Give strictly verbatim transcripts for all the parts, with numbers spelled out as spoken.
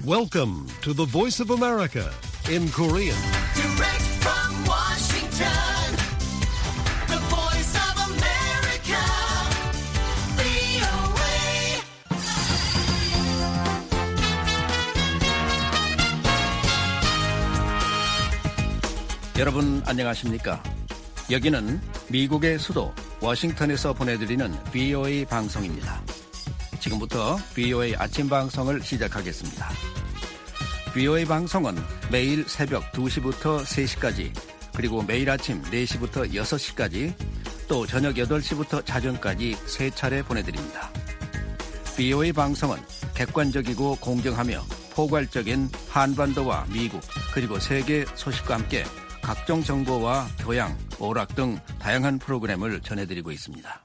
Welcome to the Voice of America in Korean. Direct from Washington, the Voice of America, 브이오에이. 여러분 안녕하십니까? 여기는 미국의 수도 워싱턴에서 보내드리는 브이오에이 방송입니다. 지금부터 브이오에이 아침 방송을 시작하겠습니다. 브이오에이 방송은 매일 새벽 두 시부터 세 시까지, 그리고 매일 아침 네 시부터 여섯 시까지, 또 저녁 여덟 시부터 자정까지 세 차례 보내드립니다. 브이오에이 방송은 객관적이고 공정하며 포괄적인 한반도와 미국 그리고 세계 소식과 함께 각종 정보와 교양, 오락 등 다양한 프로그램을 전해드리고 있습니다.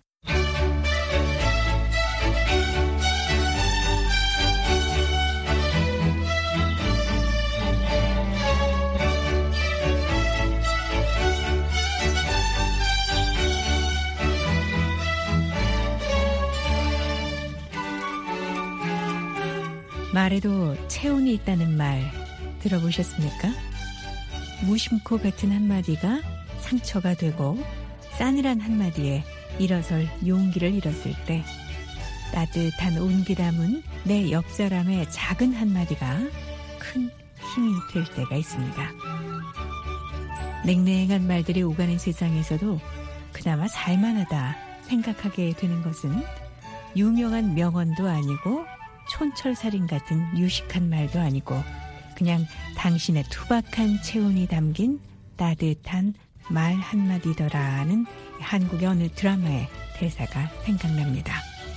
말에도 체온이 있다는 말 들어보셨습니까? 무심코 뱉은 한마디가 상처가 되고 싸늘한 한마디에 일어설 용기를 잃었을 때 따뜻한 온기 담은 내 옆사람의 작은 한마디가 큰 힘이 될 때가 있습니다. 냉랭한 말들이 오가는 세상에서도 그나마 살만하다 생각하게 되는 것은 유명한 명언도 아니고 촌철살인 같은 유식한 말도 아니고 그냥 당신의 투박한 체온이 담긴 따뜻한 말 한마디더라는 한국의 어느 드라마의 대사가 생각납니다.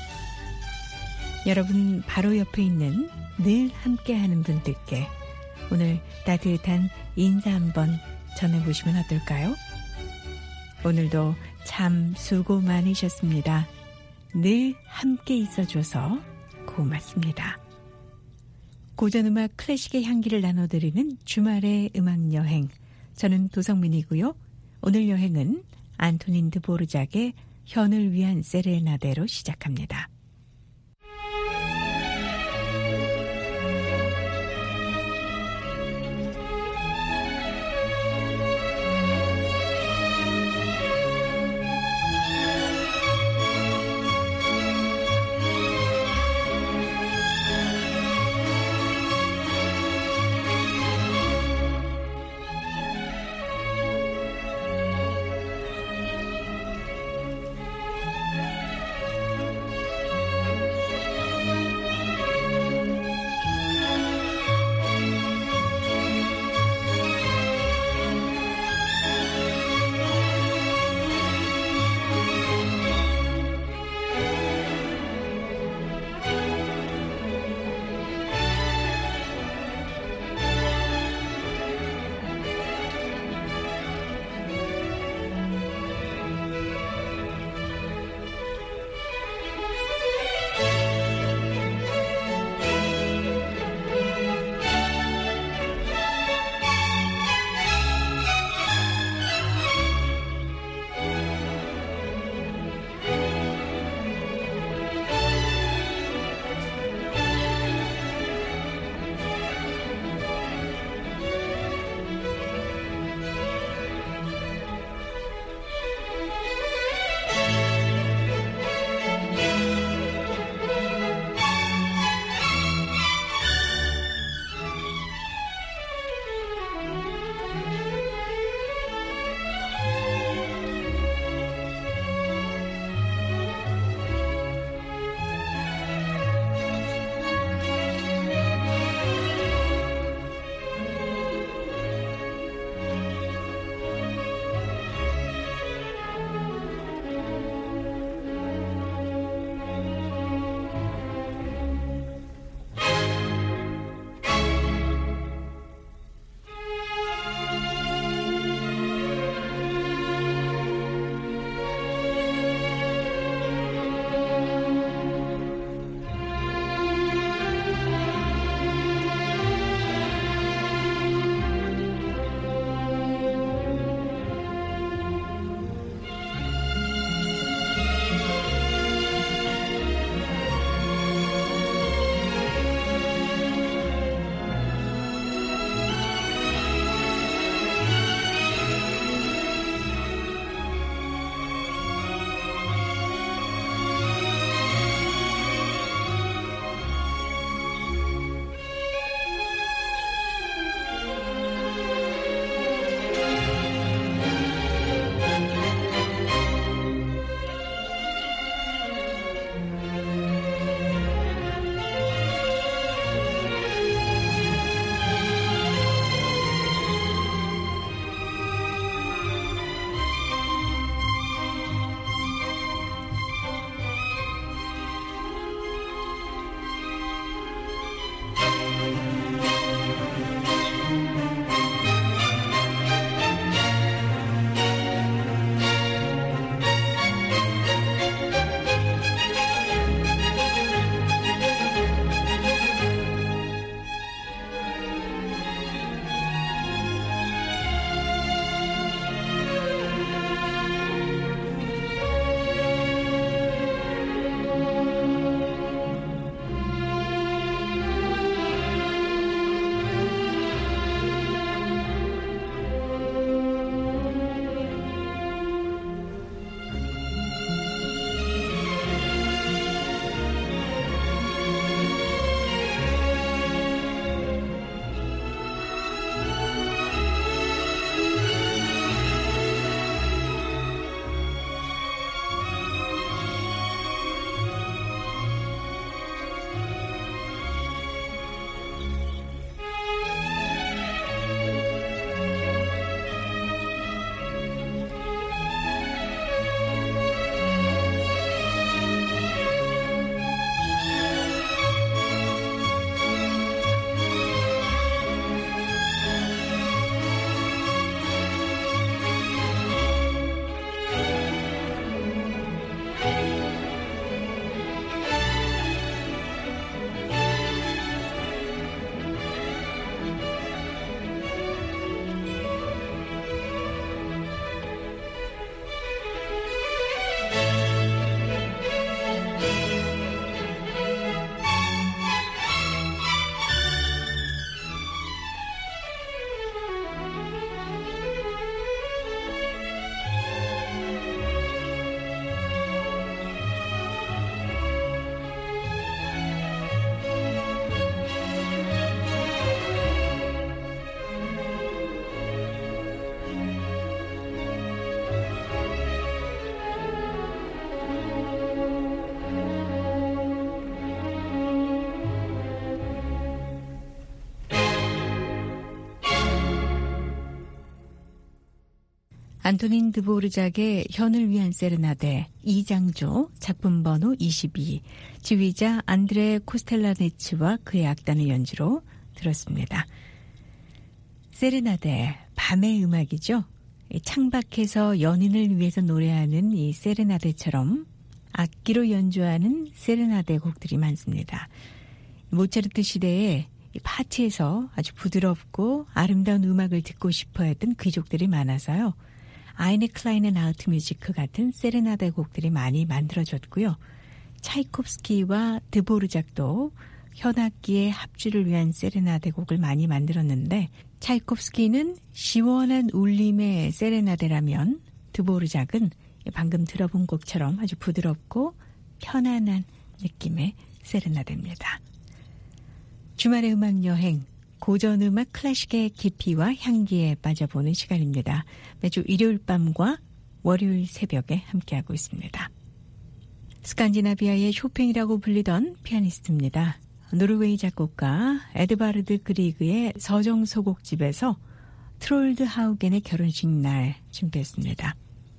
여러분 바로 옆에 있는 늘 함께하는 분들께 오늘 따뜻한 인사 한번 전해보시면 어떨까요? 오늘도 참 수고 많으셨습니다. 늘 함께 있어줘서 고맙습니다. 고전음악 클래식의 향기를 나눠드리는 주말의 음악여행. 저는 도성민이고요. 오늘 여행은 안토닌 드보르작의 현을 위한 세레나데로 시작합니다. 안토닌 드보르작의 현을 위한 세레나데 이장조 작품 번호 이십이 지휘자 안드레 코스텔라네츠와 그의 악단의 연주로 들었습니다. 세레나데 밤의 음악이죠. 창밖에서 연인을 위해서 노래하는 이 세레나데처럼 악기로 연주하는 세레나데 곡들이 많습니다. 모차르트 시대에 파티에서 아주 부드럽고 아름다운 음악을 듣고 싶어 했던 귀족들이 많아서요. 아이네 클라인의 나우트 뮤지크 같은 세레나데 곡들이 많이 만들어졌고요. 차이콥스키와 드보르작도 현악기의 합주를 위한 세레나데 곡을 많이 만들었는데 차이콥스키는 시원한 울림의 세레나데라면 드보르작은 방금 들어본 곡처럼 아주 부드럽고 편안한 느낌의 세레나데입니다. 주말의 음악여행, 고전음악 클래식의 깊이와 향기에 빠져보는 시간입니다. 매주 일요일 밤과 월요일 새벽에 함께하고 있습니다. 스칸디나비아의 쇼팽이라고 불리던 피아니스트입니다. 노르웨이 작곡가 에드바르드 그리그의 서정소곡집에서 트롤드 하우겐의 결혼식 날 준비했습니다.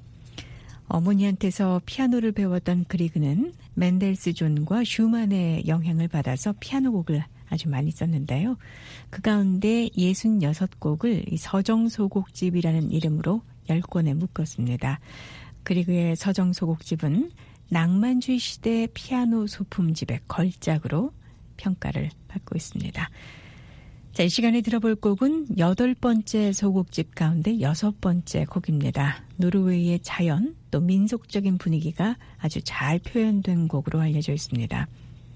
어머니한테서 피아노를 배웠던 그리그는 멘델스존과 슈만의 영향을 받아서 피아노 곡을 아주 많이 썼는데요. 그 가운데 예순여섯 곡을 서정소곡집이라는 이름으로 열 권에 묶었습니다. 그리그의 서정소곡집은 낭만주의 시대 피아노 소품집의 걸작으로 평가를 받고 있습니다. 자, 이 시간에 들어볼 곡은 여덟 번째 소곡집 가운데 여섯 번째 곡입니다. 노르웨이의 자연 또 민속적인 분위기가 아주 잘 표현된 곡으로 알려져 있습니다.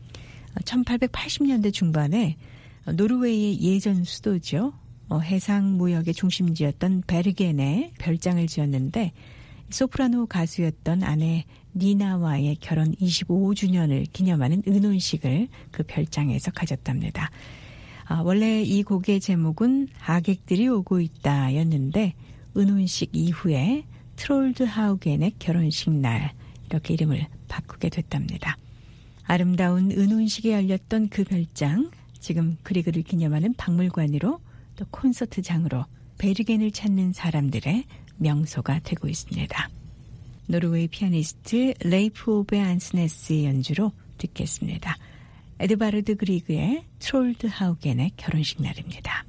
천팔백팔십 년대 중반에 노르웨이의 예전 수도죠. 해상 무역의 중심지였던 베르겐에 별장을 지었는데 소프라노 가수였던 아내 니나와의 결혼 이십오 주년을 기념하는 은혼식을 그 별장에서 가졌답니다. 아, 원래 이 곡의 제목은 하객들이 오고 있다 였는데 은혼식 이후에 트롤드 하우겐의 결혼식 날 이렇게 이름을 바꾸게 됐답니다. 아름다운 은혼식이 열렸던 그 별장, 지금 그리그를 기념하는 박물관으로 또 콘서트장으로 베르겐을 찾는 사람들의 명소가 되고 있습니다. 노르웨이 피아니스트 레이프 오베 안스네스의 연주로 듣겠습니다. 에드바르드 그리그의 트롤드 하우겐의 결혼식 날입니다.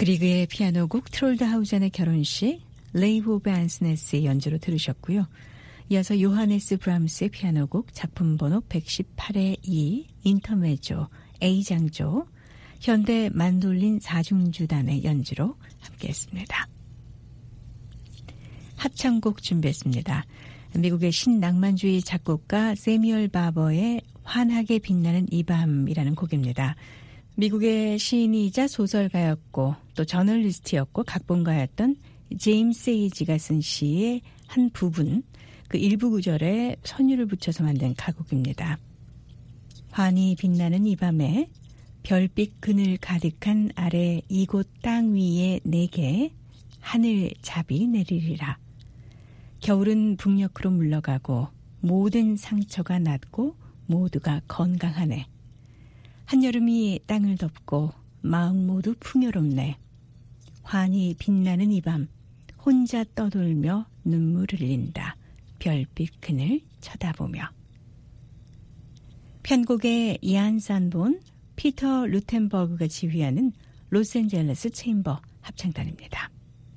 그리그의 피아노곡 트롤드하우젠의 결혼식, 레이브 오브 안스네스의 연주로 들으셨고요. 이어서 요하네스 브람스의 피아노곡 작품 번호 백십팔의 이 인터메조 A장조, 현대 만돌린 사중주단의 연주로 함께했습니다. 합창곡 준비했습니다. 미국의 신낭만주의 작곡가 세뮤얼 바버의 환하게 빛나는 이 밤이라는 곡입니다. 미국의 시인이자 소설가였고 또 저널리스트였고 각본가였던 제임스 에이지가 쓴 시의 한 부분, 그 일부 구절에 선율을 붙여서 만든 가곡입니다. 환히 빛나는 이 밤에 별빛 그늘 가득한 아래 이곳 땅 위에 내게 하늘잡이 내리리라. 겨울은 북녘으로 물러가고 모든 상처가 낫고 모두가 건강하네. 한여름이 땅을 덮고 마음 모두 풍요롭네. 환히 빛나는 이 밤 혼자 떠돌며 눈물 흘린다. 별빛 그늘 쳐다보며. 편곡의 이안 산본, 피터 루텐버그가 지휘하는 로스앤젤레스 체인버 합창단입니다.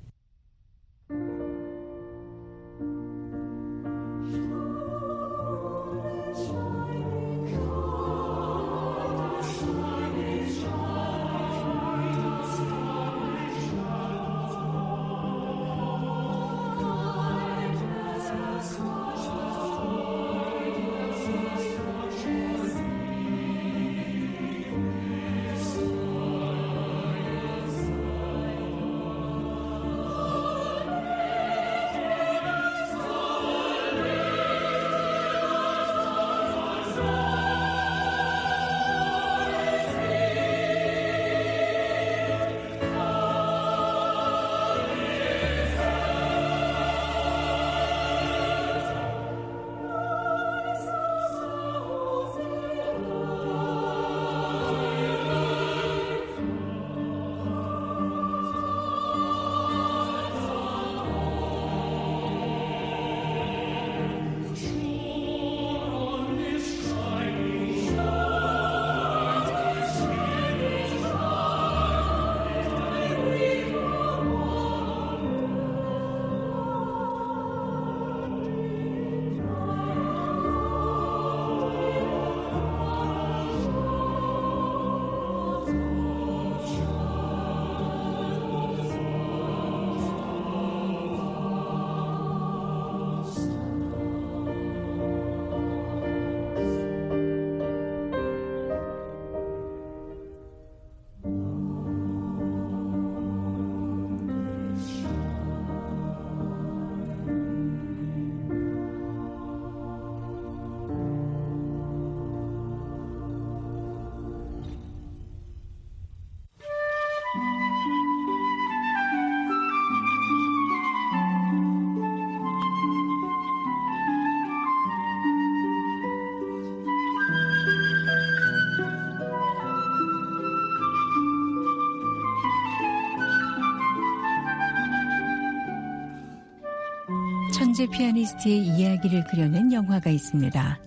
천재 피아니스트의 이야기를 그려낸 영화가 있습니다.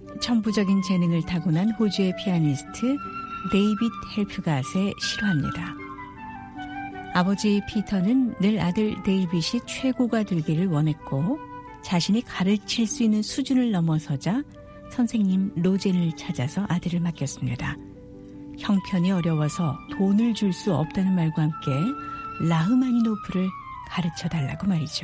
천부적인 재능을 타고난 호주의 피아니스트 데이빗 헬프갓의 실화입니다. 아버지 피터는 늘 아들 데이빗이 최고가 되기를 원했고 자신이 가르칠 수 있는 수준을 넘어서자 선생님 로젠을 찾아서 아들을 맡겼습니다. 형편이 어려워서 돈을 줄 수 없다는 말과 함께 라흐마니노프를 가르쳐달라고 말이죠.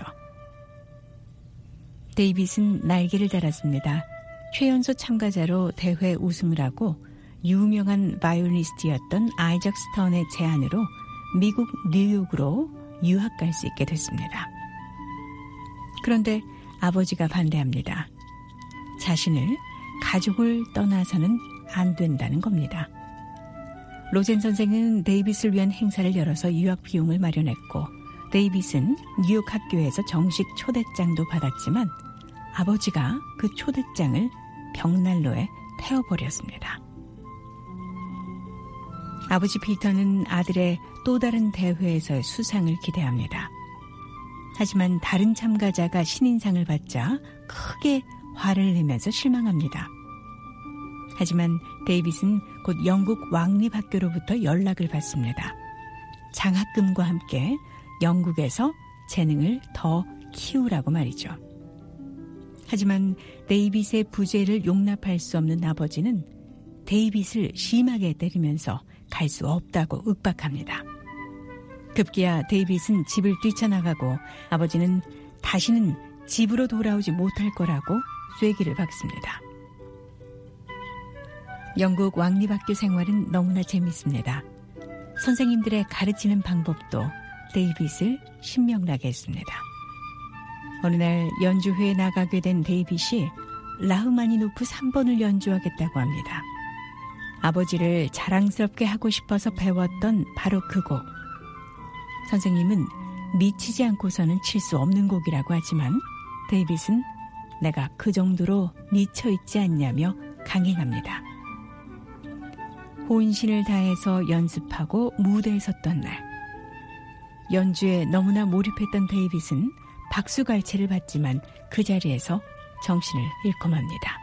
데이빗은 날개를 달았습니다. 최연소 참가자로 대회 우승을 하고 유명한 바이올리니스트였던 아이작 스턴의 제안으로 미국 뉴욕으로 유학 갈 수 있게 됐습니다. 그런데 아버지가 반대합니다. 자신을 가족을 떠나서는 안 된다는 겁니다. 로젠 선생은 데이빗을 위한 행사를 열어서 유학 비용을 마련했고 데이빗은 뉴욕 학교에서 정식 초대장도 받았지만 아버지가 그 초대장을 벽난로에 태워버렸습니다. 아버지 피터는 아들의 또 다른 대회에서의 수상을 기대합니다. 하지만 다른 참가자가 신인상을 받자 크게 화를 내면서 실망합니다. 하지만 데이빗은 곧 영국 왕립학교로부터 연락을 받습니다. 장학금과 함께 영국에서 재능을 더 키우라고 말이죠. 하지만 데이빗의 부재를 용납할 수 없는 아버지는 데이빗을 심하게 때리면서 갈 수 없다고 윽박합니다. 급기야 데이빗은 집을 뛰쳐나가고 아버지는 다시는 집으로 돌아오지 못할 거라고 쐐기를 박습니다. 영국 왕립학교 생활은 너무나 재밌습니다. 선생님들의 가르치는 방법도 데이빗을 신명나게 했습니다. 어느 날 연주회에 나가게 된 데이빗이 라흐마니노프 삼 번을 연주하겠다고 합니다. 아버지를 자랑스럽게 하고 싶어서 배웠던 바로 그 곡. 선생님은 미치지 않고서는 칠 수 없는 곡이라고 하지만 데이빗은 내가 그 정도로 미쳐있지 않냐며 강행합니다. 혼신을 다해서 연습하고 무대에 섰던 날, 연주에 너무나 몰입했던 데이빗은 박수갈채를 받지만 그 자리에서 정신을 잃고 맙니다.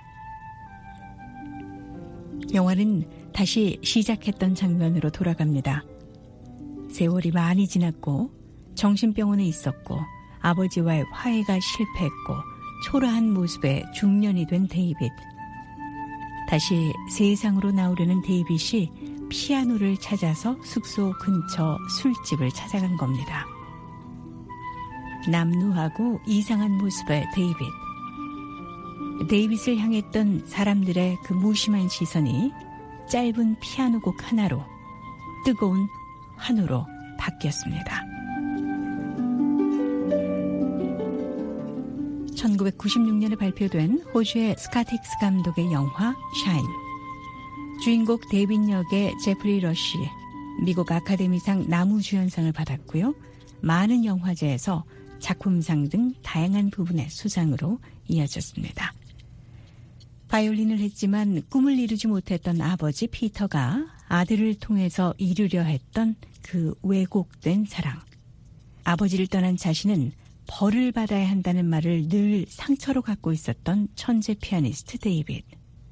영화는 다시 시작했던 장면으로 돌아갑니다. 세월이 많이 지났고 정신병원에 있었고 아버지와의 화해가 실패했고 초라한 모습의 중년이 된 데이빗. 다시 세상으로 나오려는 데이빗이 피아노를 찾아서 숙소 근처 술집을 찾아간 겁니다. 남루하고 이상한 모습의 데이빗. 데이빗을 향했던 사람들의 그 무심한 시선이 짧은 피아노 곡 하나로 뜨거운 한우로 바뀌었습니다. 천구백구십육 년에 발표된 호주의 스카틱스 감독의 영화 샤인. 주인공 데이빗 역의 제프리 러시, 미국 아카데미상 남우주연상을 받았고요. 많은 영화제에서 작품상 등 다양한 부분의 수상으로 이어졌습니다. 바이올린을 했지만 꿈을 이루지 못했던 아버지 피터가 아들을 통해서 이루려 했던 그 왜곡된 사랑. 아버지를 떠난 자신은 벌을 받아야 한다는 말을 늘 상처로 갖고 있었던 천재 피아니스트 데이빗.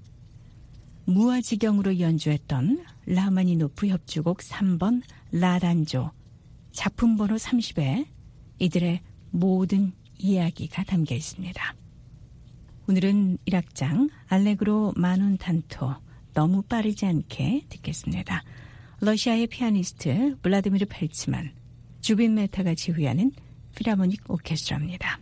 무아지경으로 연주했던 라흐마니노프 협주곡 삼 번 라단조, 작품 번호 삼십에 이들의 모든 이야기가 담겨 있습니다. 오늘은 일 악장 알레그로 마논 탄토, 너무 빠르지 않게 듣겠습니다. 러시아의 피아니스트 블라디미르 펠츠만, 주빈 메타가 지휘하는 필하모닉 오케스트라입니다.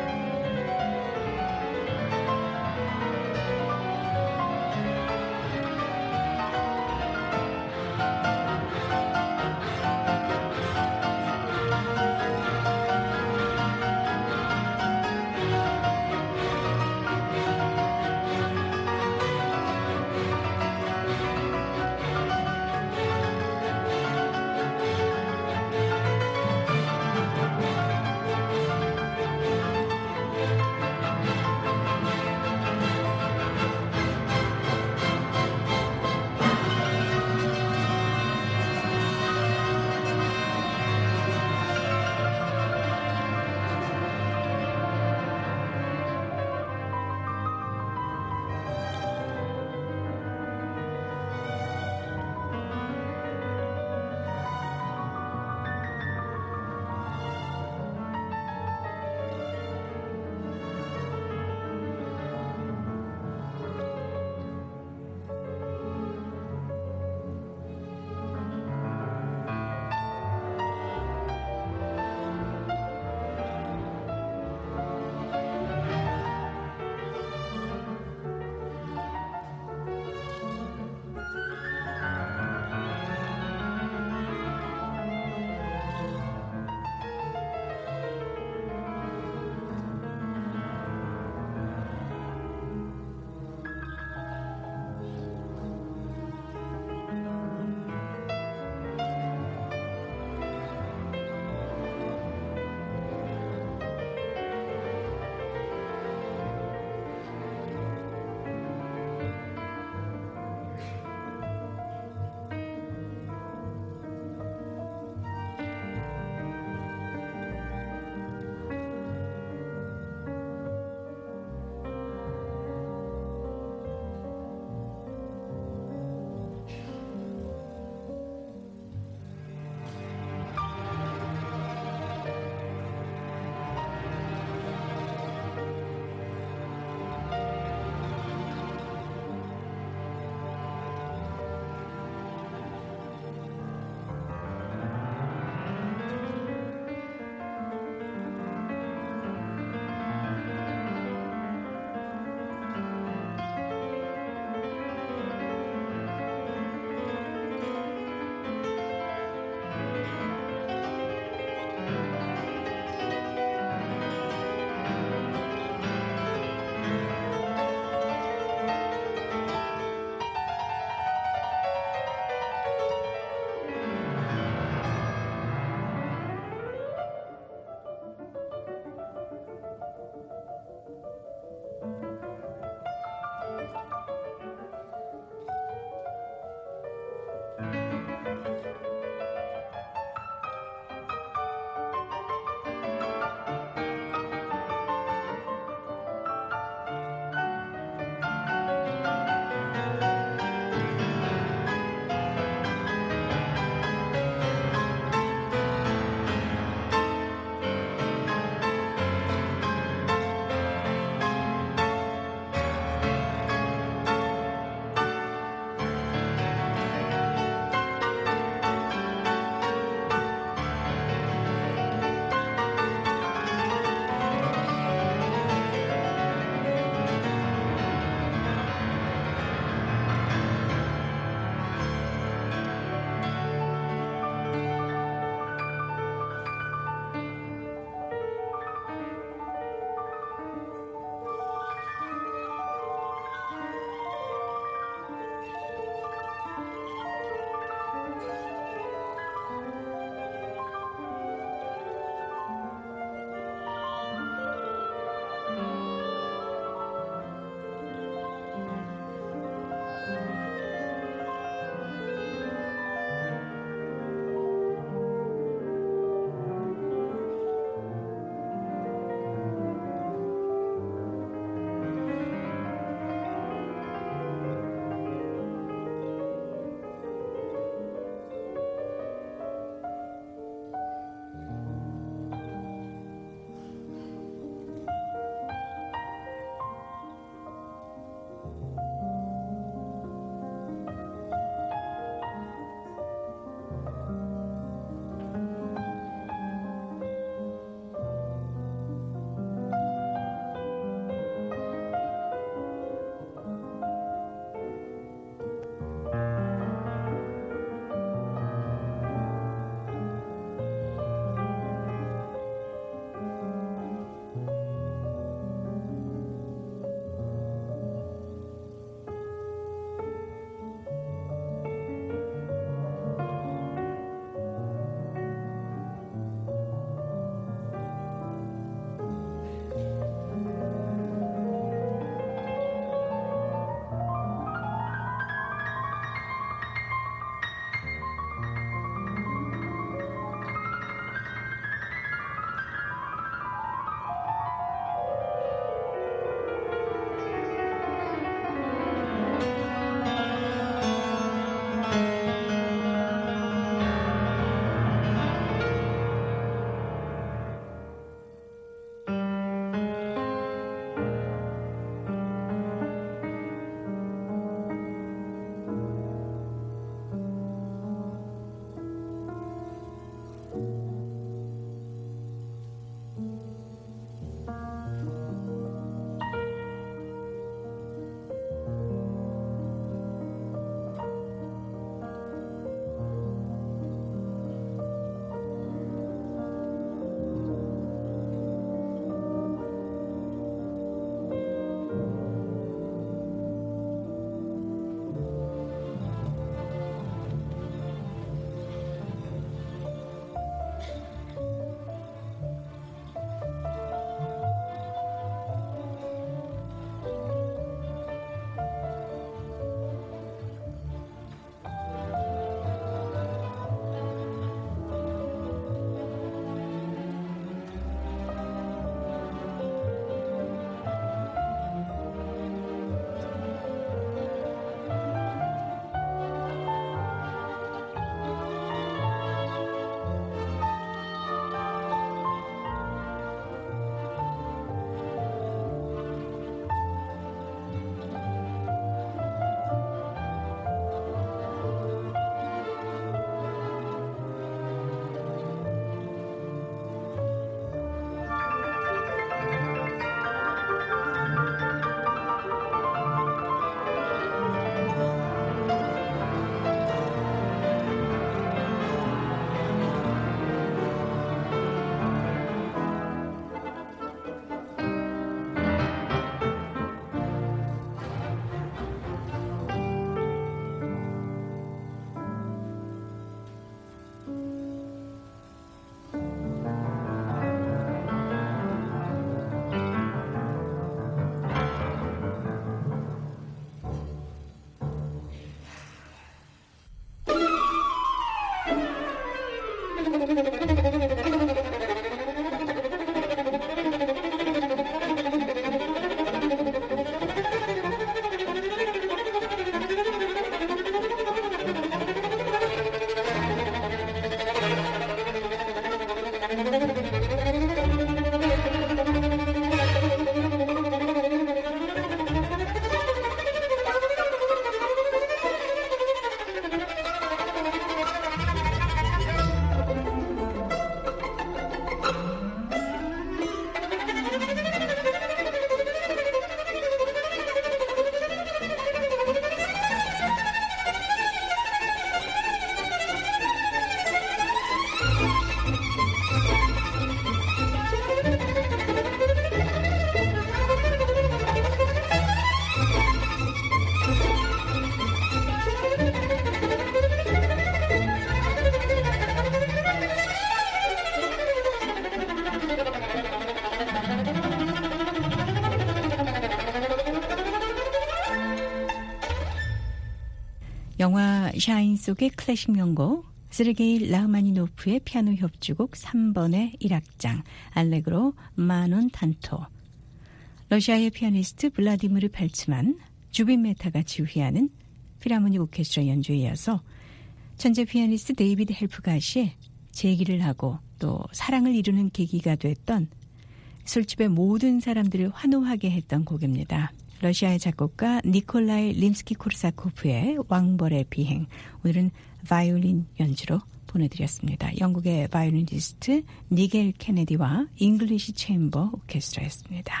영화 샤인 속의 클래식 명곡 세르게이 라흐마니노프의 피아노 협주곡 삼 번의 일 악장 알레그로 마논 탄토, 러시아의 피아니스트 블라디미르 펠츠만, 주빈 메타가 지휘하는 필하모닉 오케스트라 연주에 이어서 천재 피아니스트 데이비드 헬프가시의 재기를 하고 또 사랑을 이루는 계기가 됐던 술집의 모든 사람들을 환호하게 했던 곡입니다. 러시아의 작곡가 니콜라이 림스키-코르사코프의 왕벌의 비행. 오늘은 바이올린 연주로 보내드렸습니다. 영국의 바이올리니스트 니겔 케네디와 잉글리시 체인버 오케스트라였습니다.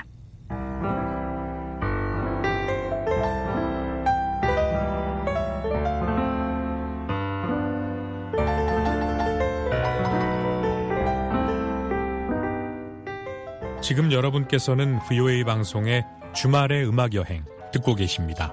지금 여러분께서는 브이오에이 방송의 주말의 음악여행 듣고 계십니다.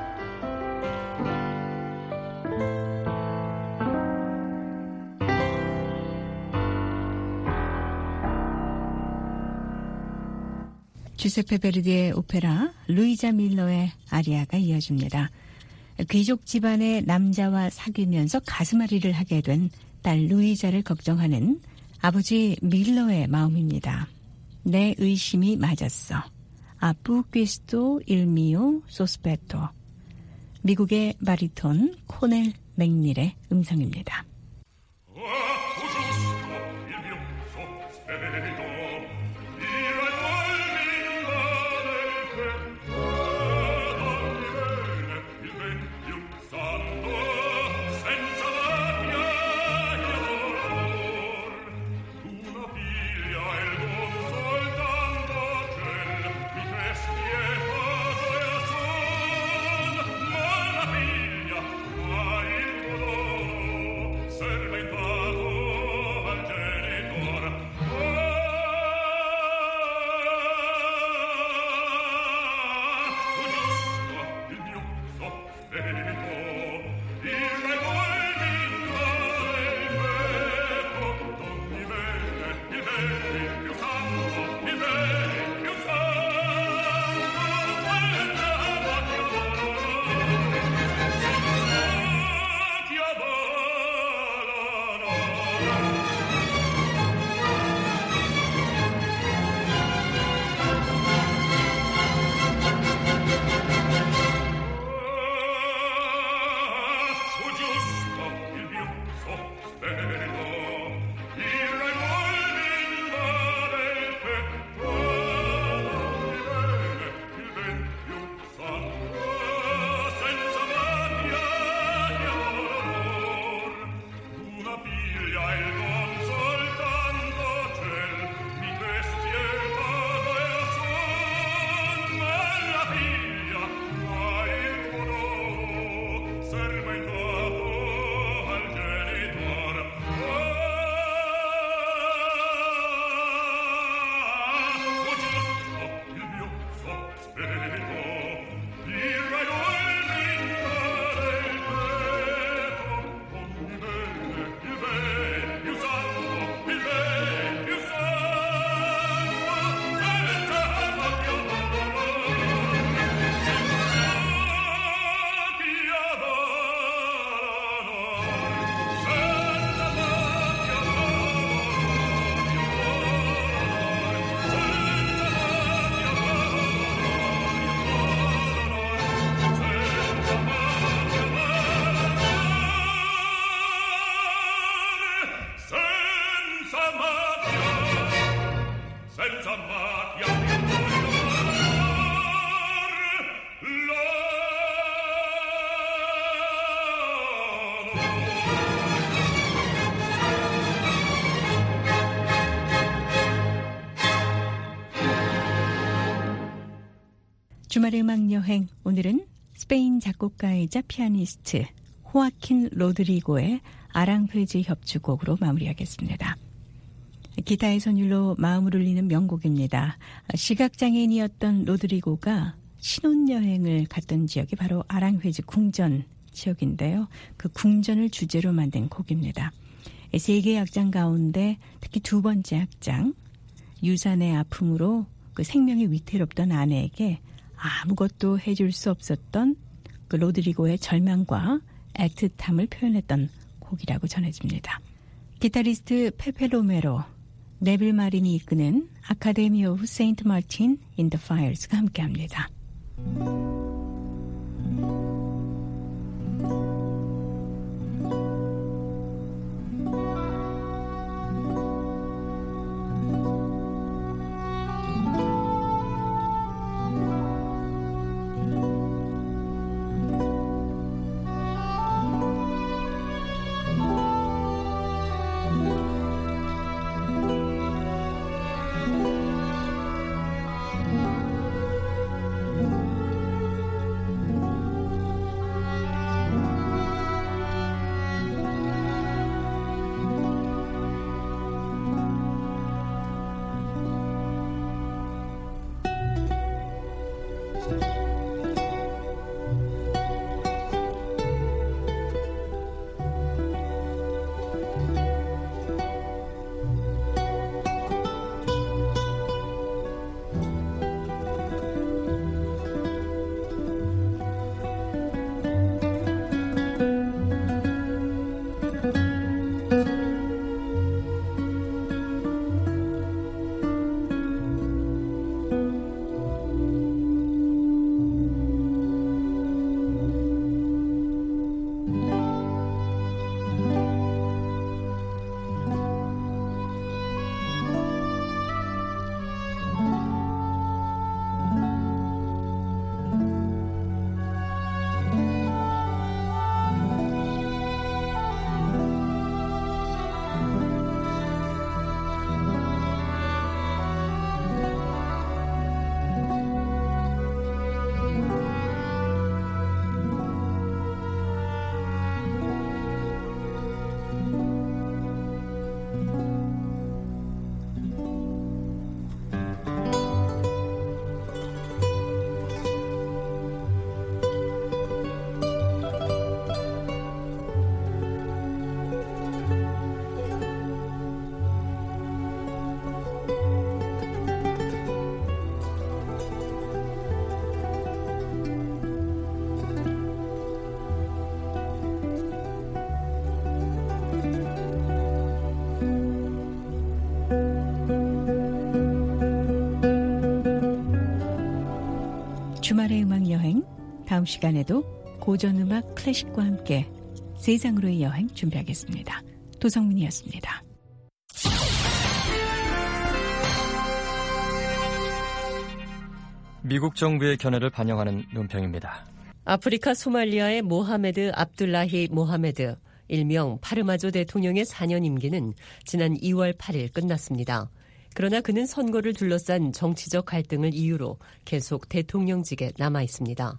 주세페 베르디의 오페라 루이자 밀러의 아리아가 이어집니다. 귀족 집안의 남자와 사귀면서 가슴앓이를 하게 된 딸 루이자를 걱정하는 아버지 밀러의 마음입니다. 내 의심이 맞았어. 아프 퀴스토 일미오 소스페토. 미국의 바리톤 코넬 맥닐의 음성입니다. 주말의 음악여행, 오늘은 스페인 작곡가이자 피아니스트 호아킨 로드리고의 아랑페지 협주곡으로 마무리하겠습니다. 기타의 선율로 마음을 울리는 명곡입니다. 시각장애인이었던 로드리고가 신혼여행을 갔던 지역이 바로 아랑회지 궁전 지역인데요. 그 궁전을 주제로 만든 곡입니다. 세 개의 악장 가운데 특히 두 번째 악장, 유산의 아픔으로 그 생명이 위태롭던 아내에게 아무것도 해줄 수 없었던 그 로드리고의 절망과 애틋함을 표현했던 곡이라고 전해집니다. 기타리스트 페페 로메로, 네빌 마린이 이끄는 아카데미 오브 세인트 마틴 인 더 파이어스가 함께합니다. 주말의 음악 여행, 다음 시간에도 고전음악 클래식과 함께 세상으로의 여행 준비하겠습니다. 도성민이었습니다. 미국 정부의 견해를 반영하는 논평입니다. 아프리카 소말리아의 모하메드 압둘라히 모하메드, 일명 파르마조 대통령의 사 년 임기는 지난 이월 팔일 끝났습니다. 그러나 그는 선거를 둘러싼 정치적 갈등을 이유로 계속 대통령직에 남아 있습니다.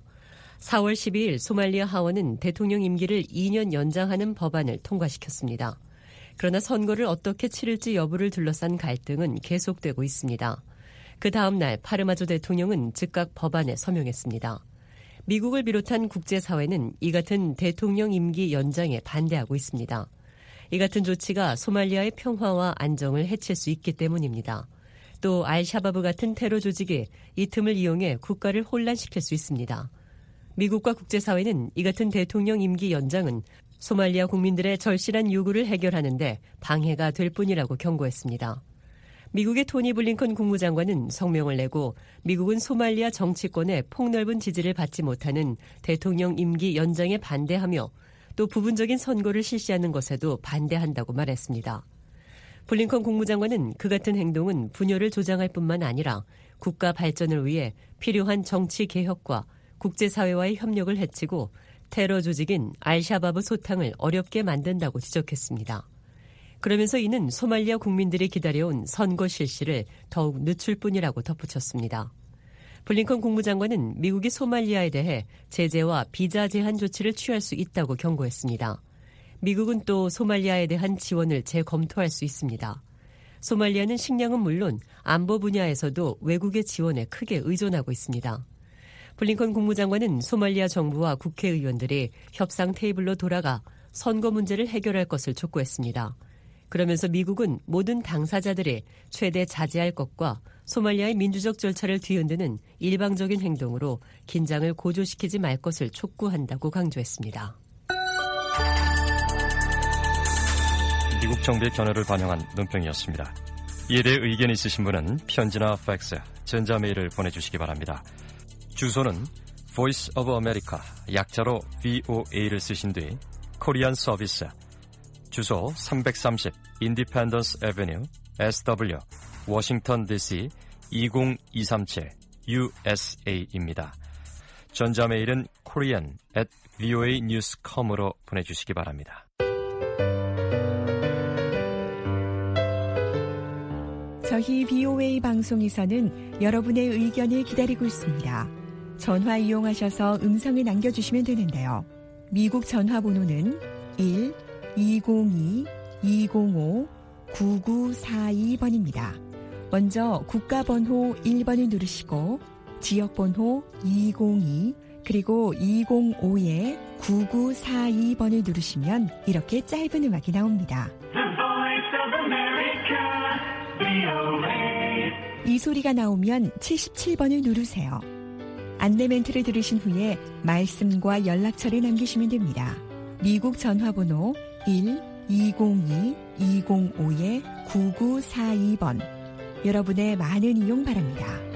사월 십이일 소말리아 하원은 대통령 임기를 이 년 연장하는 법안을 통과시켰습니다. 그러나 선거를 어떻게 치를지 여부를 둘러싼 갈등은 계속되고 있습니다. 그 다음 날 파르마조 대통령은 즉각 법안에 서명했습니다. 미국을 비롯한 국제사회는 이 같은 대통령 임기 연장에 반대하고 있습니다. 이 같은 조치가 소말리아의 평화와 안정을 해칠 수 있기 때문입니다. 또 알샤바브 같은 테러 조직이 이 틈을 이용해 국가를 혼란시킬 수 있습니다. 미국과 국제사회는 이 같은 대통령 임기 연장은 소말리아 국민들의 절실한 요구를 해결하는 데 방해가 될 뿐이라고 경고했습니다. 미국의 토니 블링컨 국무장관은 성명을 내고 미국은 소말리아 정치권의 폭넓은 지지를 받지 못하는 대통령 임기 연장에 반대하며 또 부분적인 선거를 실시하는 것에도 반대한다고 말했습니다. 블링컨 국무장관은 그 같은 행동은 분열을 조장할 뿐만 아니라 국가 발전을 위해 필요한 정치 개혁과 국제사회와의 협력을 해치고 테러 조직인 알샤바브 소탕을 어렵게 만든다고 지적했습니다. 그러면서 이는 소말리아 국민들이 기다려온 선거 실시를 더욱 늦출 뿐이라고 덧붙였습니다. 블링컨 국무장관은 미국이 소말리아에 대해 제재와 비자 제한 조치를 취할 수 있다고 경고했습니다. 미국은 또 소말리아에 대한 지원을 재검토할 수 있습니다. 소말리아는 식량은 물론 안보 분야에서도 외국의 지원에 크게 의존하고 있습니다. 블링컨 국무장관은 소말리아 정부와 국회의원들이 협상 테이블로 돌아가 선거 문제를 해결할 것을 촉구했습니다. 그러면서 미국은 모든 당사자들이 최대 자제할 것과 소말리아의 민주적 절차를 뒤흔드는 일방적인 행동으로 긴장을 고조시키지 말 것을 촉구한다고 강조했습니다. 미국 정부의 견해를 반영한 논평이었습니다. 이에 대해 의견이 있으신 분은 편지나 팩스, 전자메일을 보내주시기 바랍니다. 주소는 Voice of America, 약자로 브이오에이를 쓰신 뒤 코리안 서비스, 주소 삼백삼십 Independence Avenue, 에스더블유, 워싱턴 디씨 이공이삼칠 유에스에이입니다. 전자메일은 korean at voa news dot com으로 보내주시기 바랍니다. 저희 브이오에이 방송에서는 여러분의 의견을 기다리고 있습니다. 전화 이용하셔서 음성을 남겨주시면 되는데요. 미국 전화번호는 일 이공이 이공오 구구사이 번입니다. 먼저 국가번호 일 번을 누르시고 지역번호 이공이 그리고 이공오에 구구사이 번을 누르시면 이렇게 짧은 음악이 나옵니다. 이 소리가 나오면 칠십칠 번을 누르세요. 안내 멘트를 들으신 후에 말씀과 연락처를 남기시면 됩니다. 미국 전화번호 일 이공이 이공오에 구구사이 번. 여러분의 많은 이용 바랍니다.